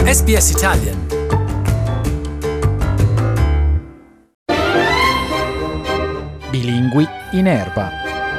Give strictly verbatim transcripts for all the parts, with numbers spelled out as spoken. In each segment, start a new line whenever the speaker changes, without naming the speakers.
S B S Italian.
Bilingui in erba.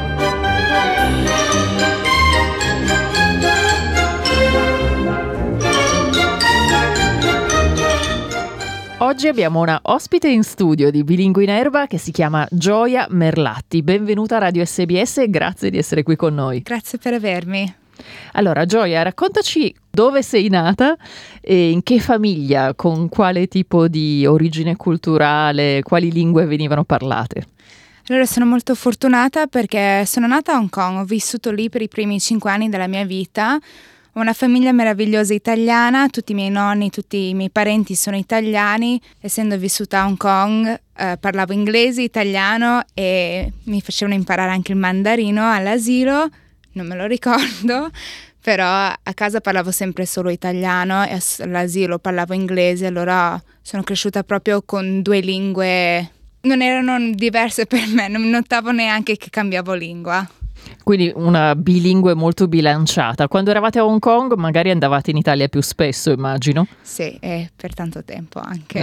Oggi abbiamo una ospite in studio di Bilingui in erba che si chiama Gioia Merlatti. Benvenuta a Radio S B S e grazie di essere qui con noi.
Grazie per avermi.
Allora Gioia, raccontaci dove sei nata e in che famiglia, con quale tipo di origine culturale, quali lingue venivano parlate.
Allora, sono molto fortunata perché sono nata a Hong Kong, ho vissuto lì per i primi cinque anni della mia vita. Ho una famiglia meravigliosa italiana, tutti i miei nonni, tutti i miei parenti sono italiani. Essendo vissuta a Hong Kong eh, parlavo inglese, italiano e mi facevano imparare anche il mandarino all'asilo, non me lo ricordo, però a casa parlavo sempre solo italiano e all'asilo parlavo inglese, allora sono cresciuta proprio con due lingue, non erano diverse per me, non notavo neanche che cambiavo lingua.
Quindi una bilingue molto bilanciata. Quando eravate a Hong Kong magari andavate in Italia più spesso, immagino.
Sì, e per tanto tempo anche.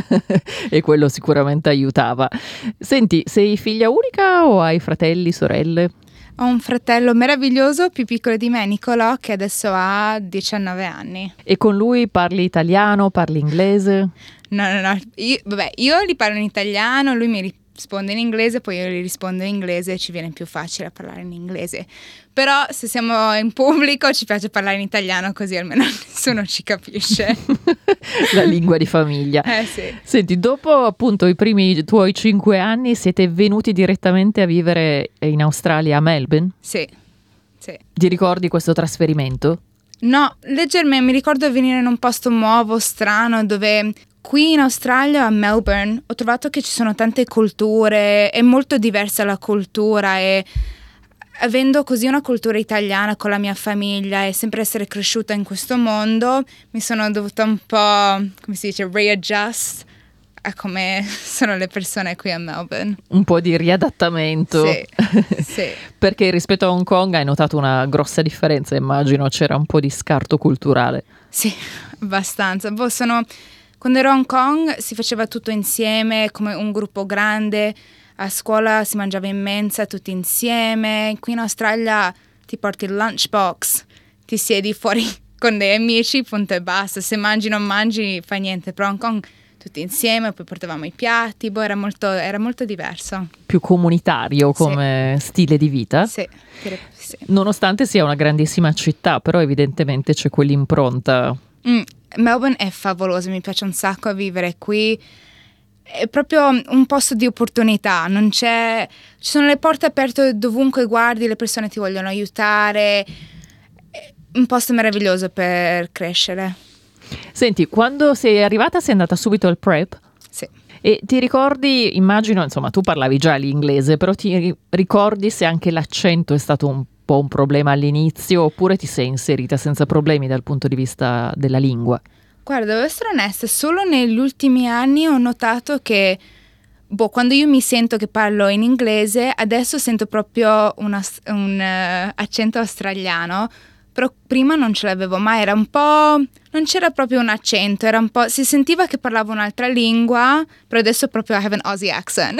E quello sicuramente aiutava. Senti, sei figlia unica o hai fratelli, sorelle?
Ho un fratello meraviglioso, più piccolo di me, Nicolò, che adesso ha diciannove anni.
E con lui parli italiano, parli inglese?
No, no, no. Io, vabbè, io gli parlo in italiano, lui mi risponde in inglese, poi io gli rispondo in inglese e ci viene più facile parlare in inglese. Però se siamo in pubblico ci piace parlare in italiano, così almeno nessuno ci capisce.
La lingua di famiglia.
Eh sì.
Senti, dopo appunto i primi tuoi cinque anni siete venuti direttamente a vivere in Australia, a Melbourne?
Sì, sì.
Ti ricordi questo trasferimento?
No, leggermente, mi ricordo venire in un posto nuovo, strano, dove qui in Australia, a Melbourne, ho trovato che ci sono tante culture, è molto diversa la cultura e avendo così una cultura italiana con la mia famiglia e sempre essere cresciuta in questo mondo, mi sono dovuta un po', come si dice, readjust a come sono le persone qui a Melbourne.
Un po' di riadattamento.
Sì, sì.
Perché rispetto a Hong Kong hai notato una grossa differenza, immagino, c'era un po' di scarto culturale.
Sì, abbastanza. Boh, sono... Quando ero a Hong Kong si faceva tutto insieme, come un gruppo grande, a scuola si mangiava in mensa tutti insieme, qui in Australia ti porti il lunchbox, ti siedi fuori con dei amici, punto e basta, se mangi non mangi fa niente, però a Hong Kong tutti insieme, poi portavamo i piatti, boh, era molto, era molto diverso.
Più comunitario come sì. Stile di vita?
Sì, sì.
Nonostante sia una grandissima città, però evidentemente c'è quell'impronta.
Mm. Melbourne è favoloso, mi piace un sacco vivere qui, è proprio un posto di opportunità, non c'è, ci sono le porte aperte dovunque guardi, le persone ti vogliono aiutare, è un posto meraviglioso per crescere.
Senti, quando sei arrivata sei andata subito al prep?
Sì.
E ti ricordi, immagino, insomma tu parlavi già l'inglese, però ti ricordi se anche l'accento è stato un po' un problema all'inizio oppure ti sei inserita senza problemi dal punto di vista della lingua?
Guarda, devo essere onesta, solo negli ultimi anni ho notato che boh, quando io mi sento che parlo in inglese, adesso sento proprio una, un uh, accento australiano, però prima non ce l'avevo mai, era un po', non c'era proprio un accento, era un po', si sentiva che parlavo un'altra lingua, però adesso proprio I have an Aussie accent.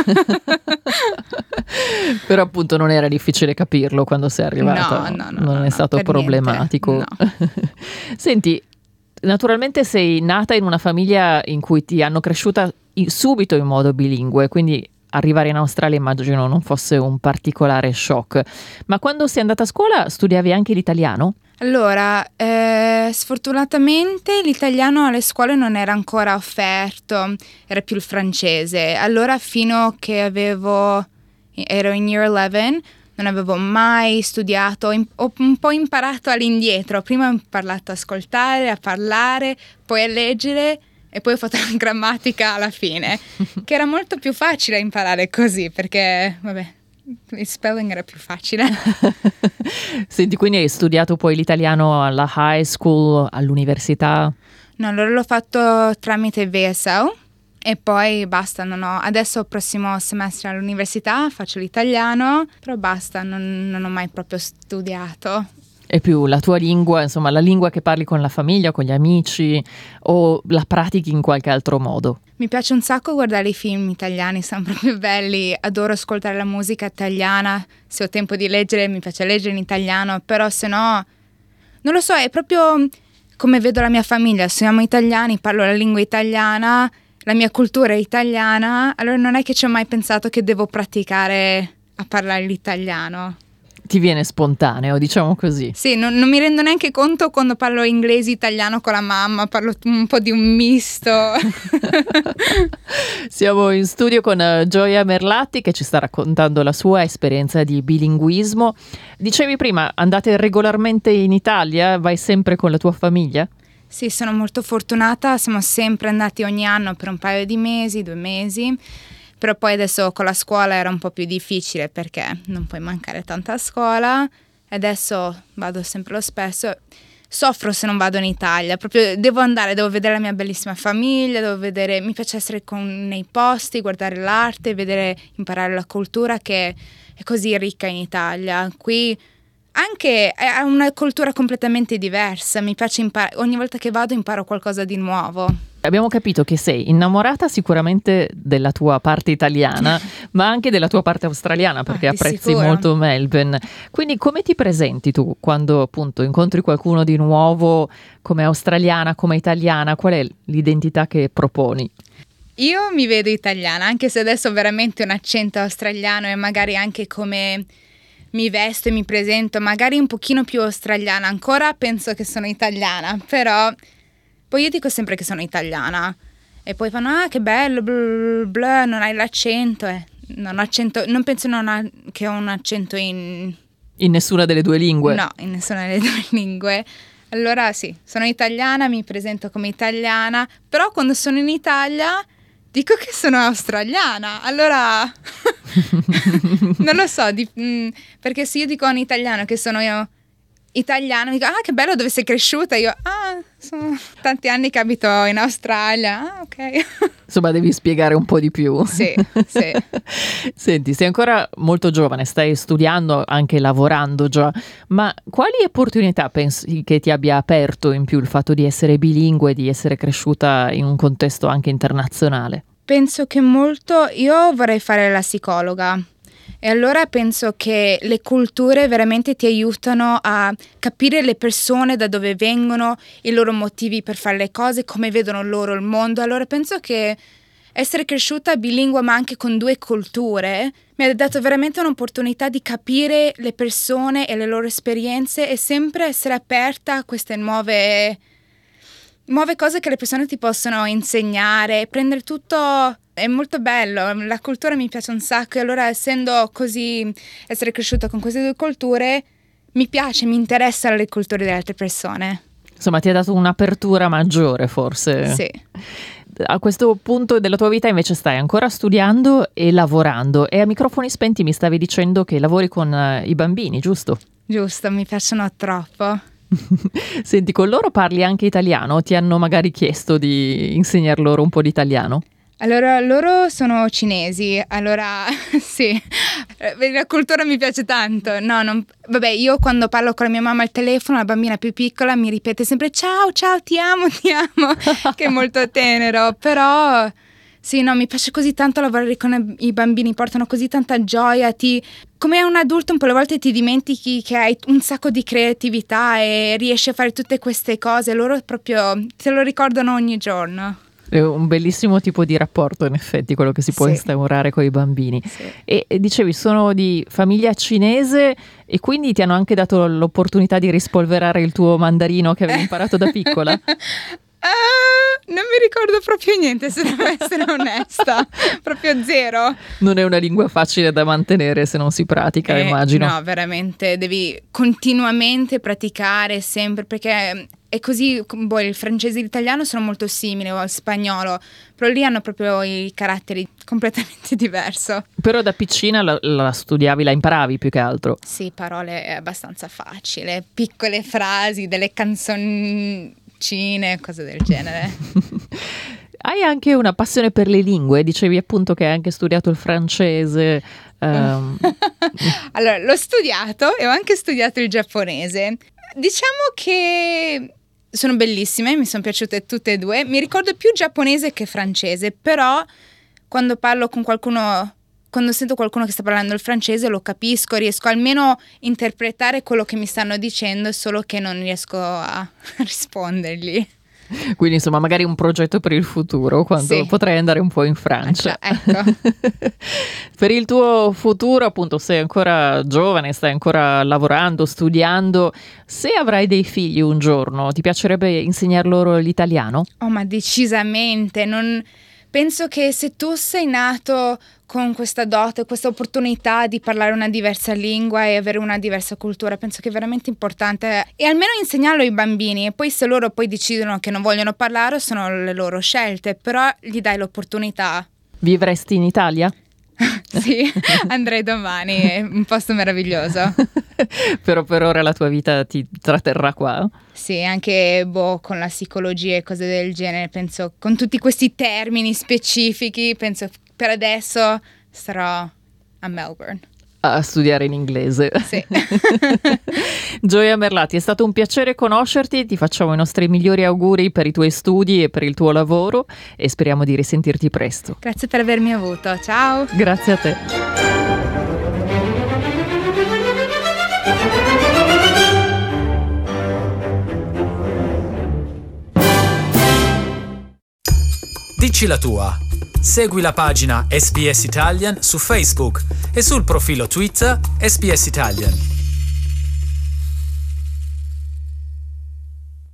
Però appunto non era difficile capirlo quando sei arrivata,
no, no, no,
non
no,
è stato
per
problematico.
Niente, no.
Senti, naturalmente sei nata in una famiglia in cui ti hanno cresciuta subito in modo bilingue, quindi arrivare in Australia immagino non fosse un particolare shock. Ma quando sei andata a scuola studiavi anche l'italiano?
Allora, eh, sfortunatamente l'italiano alle scuole non era ancora offerto, era più il francese. Allora fino che avevo, ero in year eleven, non avevo mai studiato, ho un po' imparato all'indietro. Prima ho imparato a ascoltare, a parlare, poi a leggere e poi ho fatto la grammatica alla fine, che era molto più facile imparare così perché, vabbè, il spelling era più facile.
Senti, quindi hai studiato poi l'italiano alla high school, all'università?
No, allora l'ho fatto tramite V S O e poi basta, non ho, adesso il prossimo semestre all'università faccio l'italiano, però basta, non, non ho mai proprio studiato.
È più la tua lingua, insomma, la lingua che parli con la famiglia, con gli amici, o la pratichi in qualche altro modo?
Mi piace un sacco guardare i film italiani, sono proprio belli, adoro ascoltare la musica italiana, se ho tempo di leggere mi piace leggere in italiano, però se no, non lo so, è proprio come vedo la mia famiglia, siamo italiani, parlo la lingua italiana, la mia cultura è italiana, allora non è che ci ho mai pensato che devo praticare a parlare l'italiano.
Ti viene spontaneo, diciamo così.
Sì, non, non mi rendo neanche conto quando parlo inglese italiano con la mamma, parlo un po' di un misto.
Siamo in studio con uh, Gioia Merlatti che ci sta raccontando la sua esperienza di bilinguismo. Dicevi prima, andate regolarmente in Italia? Vai sempre con la tua famiglia?
Sì, sono molto fortunata, siamo sempre andati ogni anno per un paio di mesi, due mesi. Però poi adesso con la scuola era un po' più difficile perché non puoi mancare tanto a scuola e adesso vado sempre lo stesso. Soffro se non vado in Italia, proprio devo andare, devo vedere la mia bellissima famiglia, devo vedere, mi piace essere con, nei posti, guardare l'arte, vedere, imparare la cultura che è così ricca in Italia. Qui anche è una cultura completamente diversa, mi piace imparare, ogni volta che vado imparo qualcosa di nuovo.
Abbiamo capito che sei innamorata sicuramente della tua parte italiana, ma anche della tua parte australiana, perché
ah,
apprezzi
sicuro.
molto Melbourne. Quindi come ti presenti tu quando appunto incontri qualcuno di nuovo come australiana, come italiana? Qual è l'identità che proponi?
Io mi vedo italiana, anche se adesso ho veramente un accento australiano e magari anche come mi vesto e mi presento, magari un pochino più australiana. Ancora penso che sono italiana, però poi io dico sempre che sono italiana e poi fanno ah che bello, blah, blah, non hai l'accento, eh. non, ho accento, non penso non ha, che ho un accento in...
In nessuna delle due lingue?
No, in nessuna delle due lingue. Allora sì, sono italiana, mi presento come italiana, però quando sono in Italia dico che sono australiana, allora non lo so, di, mh, perché se io dico in italiano che sono io italiana, mi dico ah che bello, dove sei cresciuta? Io ah sono tanti anni che abito in Australia, ah ok.
Insomma devi spiegare un po' di più.
Sì, sì.
Senti, sei ancora molto giovane, stai studiando, anche lavorando già, ma quali opportunità pensi che ti abbia aperto in più il fatto di essere bilingue, di essere cresciuta in un contesto anche internazionale?
Penso che molto, io vorrei fare la psicologa. E allora penso che le culture veramente ti aiutano a capire le persone, da dove vengono, i loro motivi per fare le cose, come vedono loro il mondo. Allora penso che essere cresciuta bilingue ma anche con due culture mi ha dato veramente un'opportunità di capire le persone e le loro esperienze e sempre essere aperta a queste nuove, nuove cose che le persone ti possono insegnare, prendere tutto. È molto bello, la cultura mi piace un sacco e allora essendo così, essere cresciuta con queste due culture, mi piace, mi interessano le culture delle altre persone.
Insomma ti ha dato un'apertura maggiore forse.
Sì.
A questo punto della tua vita invece stai ancora studiando e lavorando e a microfoni spenti mi stavi dicendo che lavori con uh, i bambini, giusto?
Giusto, mi piacciono troppo.
Senti, con loro parli anche italiano? Ti hanno magari chiesto di insegnar loro un po' di italiano?
Allora, loro sono cinesi, allora sì, la cultura mi piace tanto. No, non, vabbè, io quando parlo con la mia mamma al telefono, la bambina più piccola mi ripete sempre ciao, ciao, ti amo, ti amo, che è molto tenero, però sì, no, mi piace così tanto lavorare con i bambini, portano così tanta gioia, ti, come un adulto un po' alle volte ti dimentichi che hai un sacco di creatività e riesci a fare tutte queste cose, loro proprio te lo ricordano ogni giorno.
È un bellissimo tipo di rapporto, in effetti, quello che si può
sì.
instaurare con i bambini.
Sì.
E, e dicevi, sono di famiglia cinese e quindi ti hanno anche dato l'opportunità di rispolverare il tuo mandarino che avevi imparato da piccola?
Uh, non mi ricordo proprio niente, se devo essere onesta, proprio zero.
Non è una lingua facile da mantenere se non si pratica,
eh,
immagino.
No, veramente, devi continuamente praticare sempre, perché è così, boh, il francese e l'italiano sono molto simili, o il spagnolo, però lì hanno proprio i caratteri completamente diversi.
Però da piccina la, la studiavi, la imparavi più che altro.
Sì, parole è abbastanza facile, piccole frasi, delle canzoncine, cose del genere.
Hai anche una passione per le lingue, dicevi appunto che hai anche studiato il francese. Um...
Allora, l'ho studiato e ho anche studiato il giapponese. Diciamo che sono bellissime, mi sono piaciute tutte e due. Mi ricordo più giapponese che francese, però quando parlo con qualcuno, quando sento qualcuno che sta parlando il francese lo capisco, riesco almeno a interpretare quello che mi stanno dicendo, solo che non riesco a rispondergli.
Quindi insomma magari un progetto per il futuro, quando
Sì.
potrai andare un po' in Francia.
Ecco.
Per il tuo futuro, appunto, sei ancora giovane, stai ancora lavorando, studiando. Se avrai dei figli un giorno, ti piacerebbe insegnar loro l'italiano?
Oh, ma decisamente, non... penso che se tu sei nato con questa dote, questa opportunità di parlare una diversa lingua e avere una diversa cultura, penso che è veramente importante e almeno insegnarlo ai bambini, e poi se loro poi decidono che non vogliono parlare sono le loro scelte, però gli dai l'opportunità.
Vivresti in Italia?
Sì, andrei domani, è un posto meraviglioso.
Però per ora la tua vita ti tratterrà qua?
Sì, anche boh, con la psicologia e cose del genere, penso con tutti questi termini specifici, penso per adesso starò a Melbourne.
A studiare in inglese.
Sì.
Gioia Merlati, è stato un piacere conoscerti, ti facciamo i nostri migliori auguri per i tuoi studi e per il tuo lavoro e speriamo di risentirti presto.
Grazie per avermi avuto, ciao!
Grazie a te.
Dici la tua. Segui la pagina S B S Italian su Facebook e sul profilo Twitter S B S Italian.